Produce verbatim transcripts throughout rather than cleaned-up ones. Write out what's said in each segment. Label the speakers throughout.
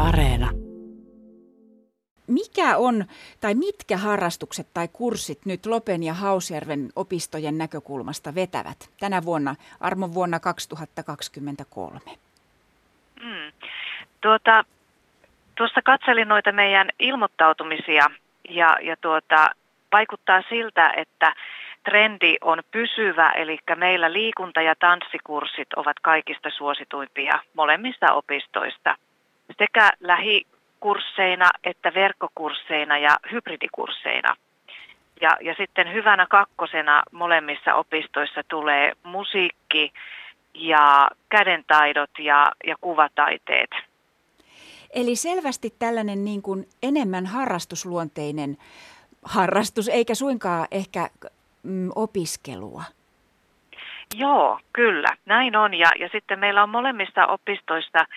Speaker 1: Areena.
Speaker 2: Mikä on, tai mitkä harrastukset tai kurssit nyt Lopen ja Hausjärven opistojen näkökulmasta vetävät tänä vuonna, armon vuonna kaksituhattakaksikymmentäkolme?
Speaker 3: Mm. Tuota, tuossa katselin noita meidän ilmoittautumisia ja, ja tuota, vaikuttaa siltä, että trendi on pysyvä, eli meillä liikunta- ja tanssikurssit ovat kaikista suosituimpia molemmista opistoista, sekä lähikursseina että verkkokursseina ja hybridikursseina. Ja, ja sitten hyvänä kakkosena molemmissa opistoissa tulee musiikki ja kädentaidot ja, ja kuvataiteet.
Speaker 2: Eli selvästi tällainen niin kuin enemmän harrastusluonteinen harrastus, eikä suinkaan ehkä mm, opiskelua.
Speaker 3: Joo, kyllä, näin on. Ja, ja sitten meillä on molemmista opistoista ö,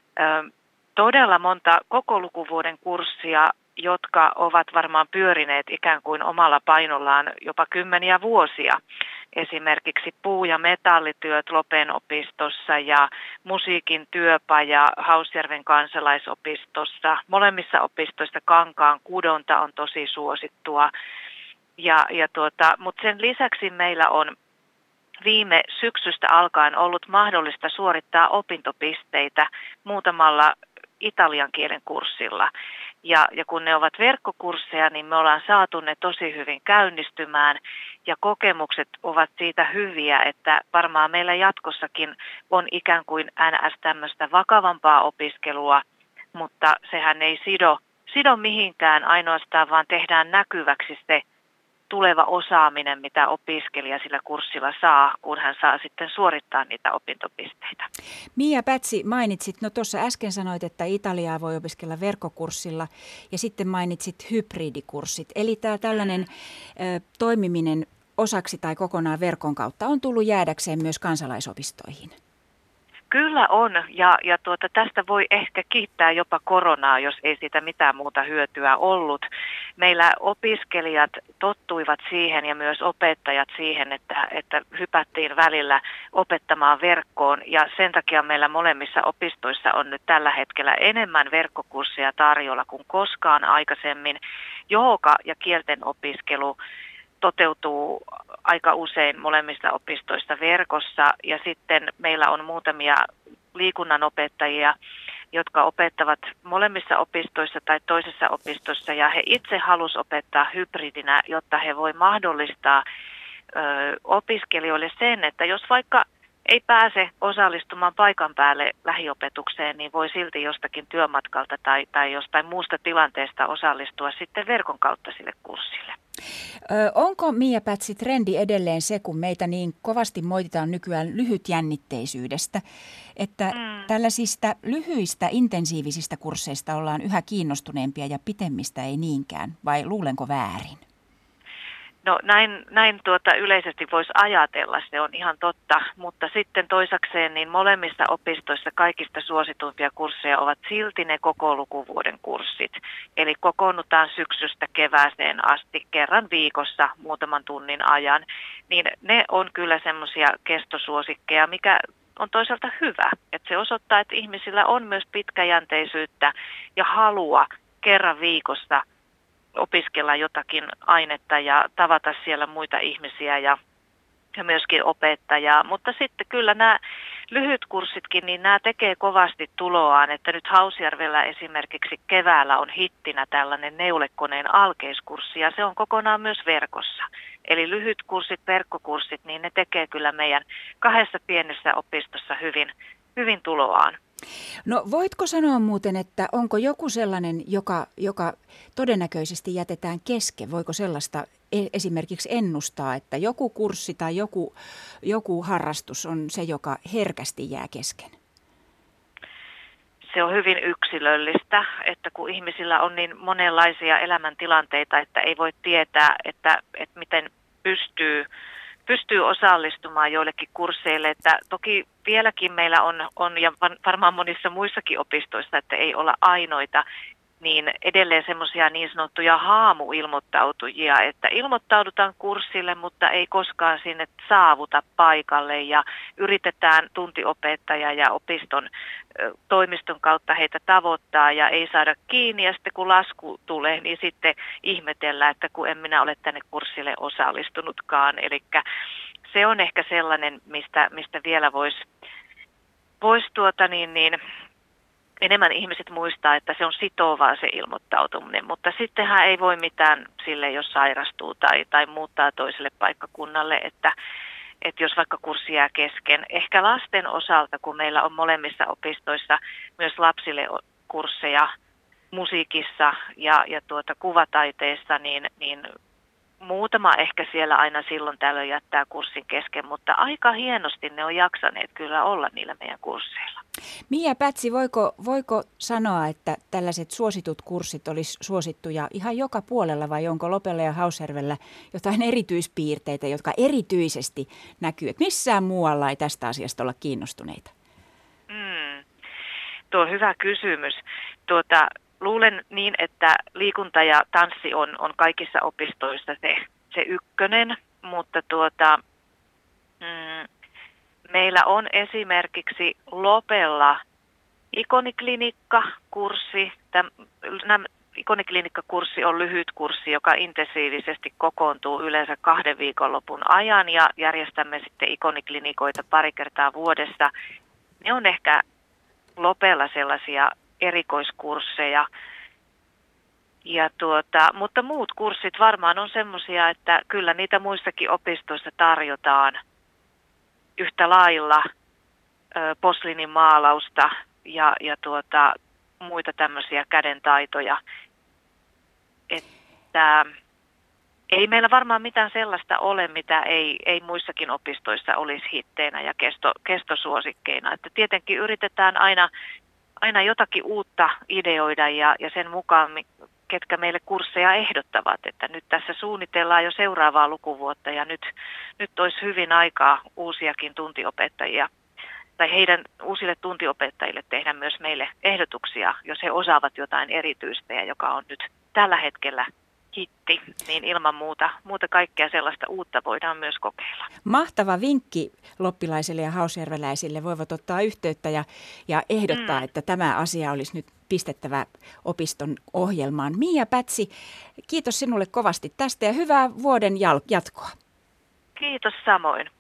Speaker 3: todella monta koko lukuvuoden kurssia, jotka ovat varmaan pyörineet ikään kuin omalla painollaan jopa kymmeniä vuosia. Esimerkiksi puu- ja metallityöt Lopen opistossa ja musiikin työpaja Hausjärven kansalaisopistossa. Molemmissa opistoissa kankaan kudonta on tosi suosittua. Ja, ja tuota, mutta sen lisäksi meillä on viime syksystä alkaen ollut mahdollista suorittaa opintopisteitä muutamalla italian kielen kurssilla. Ja, ja kun ne ovat verkkokursseja, niin me ollaan saatu ne tosi hyvin käynnistymään ja kokemukset ovat siitä hyviä, että varmaan meillä jatkossakin on ikään kuin N S tämmöistä vakavampaa opiskelua, mutta sehän ei sido, sido mihinkään ainoastaan, vaan tehdään näkyväksi se tuleva osaaminen, mitä opiskelija sillä kurssilla saa, kun hän saa sitten suorittaa niitä opintopisteitä.
Speaker 2: Mia Pätsi, mainitsit, no tuossa äsken sanoit, että Italiaa voi opiskella verkkokurssilla ja sitten mainitsit hybridikurssit. Eli tämä tällainen ö, toimiminen osaksi tai kokonaan verkon kautta on tullut jäädäkseen myös kansalaisopistoihin.
Speaker 3: Kyllä on, ja, ja tuota, tästä voi ehkä kiittää jopa koronaa, jos ei siitä mitään muuta hyötyä ollut. Meillä opiskelijat tottuivat siihen ja myös opettajat siihen, että, että hypättiin välillä opettamaan verkkoon, ja sen takia meillä molemmissa opistoissa on nyt tällä hetkellä enemmän verkkokursseja tarjolla kuin koskaan aikaisemmin. Jooga ja kielten opiskelu toteutuu aika usein molemmista opistoista verkossa ja sitten meillä on muutamia liikunnanopettajia, jotka opettavat molemmissa opistoissa tai toisessa opistossa ja he itse halusivat opettaa hybridinä, jotta he voi mahdollistaa ö, opiskelijoille sen, että jos vaikka ei pääse osallistumaan paikan päälle lähiopetukseen, niin voi silti jostakin työmatkalta tai, tai jostain muusta tilanteesta osallistua sitten verkon kautta sille kurssille.
Speaker 2: Ö, onko, Mia Pätsi, trendi edelleen se, kun meitä niin kovasti moititaan nykyään lyhytjännitteisyydestä, että mm. tällaisista lyhyistä intensiivisistä kursseista ollaan yhä kiinnostuneempia ja pitemmistä ei niinkään, vai luulenko väärin?
Speaker 3: No näin, näin tuota yleisesti voisi ajatella, se on ihan totta, mutta sitten toisakseen niin molemmissa opistoissa kaikista suosituimpia kursseja ovat silti ne koko lukuvuoden kurssit. Eli kokoonnutaan syksystä kevääseen asti kerran viikossa muutaman tunnin ajan, niin ne on kyllä semmoisia kestosuosikkeja, mikä on toisaalta hyvä. Että se osoittaa, että ihmisillä on myös pitkäjänteisyyttä ja halua kerran viikossa opiskella jotakin ainetta ja tavata siellä muita ihmisiä ja, ja myöskin opettajaa. Mutta sitten kyllä nämä lyhyt kurssitkin, niin nämä tekee kovasti tuloaan, että nyt Hausjärvellä esimerkiksi keväällä on hittinä tällainen neulekoneen alkeiskurssi ja se on kokonaan myös verkossa. Eli lyhyt kurssit, verkkokurssit, niin ne tekee kyllä meidän kahdessa pienessä opistossa hyvin, hyvin tuloaan.
Speaker 2: No voitko sanoa muuten, että onko joku sellainen, joka, joka todennäköisesti jätetään kesken? Voiko sellaista esimerkiksi ennustaa, että joku kurssi tai joku, joku harrastus on se, joka herkästi jää kesken?
Speaker 3: Se on hyvin yksilöllistä, että kun ihmisillä on niin monenlaisia elämäntilanteita, että ei voi tietää, että, että miten pystyy pystyy osallistumaan joillekin kursseille, että toki vieläkin meillä on, on ja varmaan monissa muissakin opistoissa, että ei olla ainoita, niin edelleen semmoisia niin sanottuja haamuilmoittautujia, että ilmoittaudutaan kurssille, mutta ei koskaan sinne saavuta paikalle ja yritetään tuntiopettaja ja opiston toimiston kautta heitä tavoittaa ja ei saada kiinni ja sitten kun lasku tulee, niin sitten ihmetellään, että kun en minä ole tänne kurssille osallistunutkaan. Eli se on ehkä sellainen, mistä, mistä vielä voisi vois tuota niin, niin enemmän ihmiset muistaa, että se on sitovaa se ilmoittautuminen, mutta sittenhän ei voi mitään sille, jos sairastuu tai, tai muuttaa toiselle paikkakunnalle, että, että jos vaikka kurssi jää kesken. Ehkä lasten osalta, kun meillä on molemmissa opistoissa myös lapsille kursseja musiikissa ja, ja tuota, kuvataiteessa, niin, niin muutama ehkä siellä aina silloin tällöin jättää kurssin kesken, mutta aika hienosti ne on jaksaneet kyllä olla niillä meidän kursseilla.
Speaker 2: Mia Pätsi, voiko, voiko sanoa, että tällaiset suositut kurssit olisi suosittuja ihan joka puolella vai onko Lopella ja Hausjärvellä jotain erityispiirteitä, jotka erityisesti näkyy? Että missään muualla ei tästä asiasta olla kiinnostuneita?
Speaker 3: Mm, tuo on hyvä kysymys. Tuota, luulen niin, että liikunta ja tanssi on, on kaikissa opistoissa se, se ykkönen, mutta tuota, mm, meillä on esimerkiksi Lopella ikoniklinikka-kurssi. Tämä ikoniklinikka-kurssi on lyhyt kurssi, joka intensiivisesti kokoontuu yleensä kahden viikonlopun ajan ja järjestämme sitten ikoniklinikoita pari kertaa vuodessa. Ne on ehkä Lopella sellaisia erikoiskursseja. Ja tuota, mutta muut kurssit varmaan on semmoisia, että kyllä niitä muissakin opistoissa tarjotaan yhtä lailla ö, posliinin maalausta ja, ja tuota, muita tämmöisiä kädentaitoja. Että ei meillä varmaan mitään sellaista ole, mitä ei, ei muissakin opistoissa olisi hitteinä ja kesto, kestosuosikkeina. Että tietenkin yritetään aina aina jotakin uutta ideoida ja, ja sen mukaan, ketkä meille kursseja ehdottavat, että nyt tässä suunnitellaan jo seuraavaa lukuvuotta ja nyt, nyt olisi hyvin aikaa uusiakin tuntiopettajia tai heidän uusille tuntiopettajille tehdä myös meille ehdotuksia, jos he osaavat jotain erityistä ja joka on nyt tällä hetkellä hitti, niin ilman muuta, muuta kaikkea sellaista uutta voidaan myös kokeilla.
Speaker 2: Mahtava vinkki loppilaisille ja hausjärveläisille. Voivat ottaa yhteyttä ja, ja ehdottaa, mm. että tämä asia olisi nyt pistettävä opiston ohjelmaan. Mia Pätsi, kiitos sinulle kovasti tästä ja hyvää vuoden jatkoa.
Speaker 3: Kiitos samoin.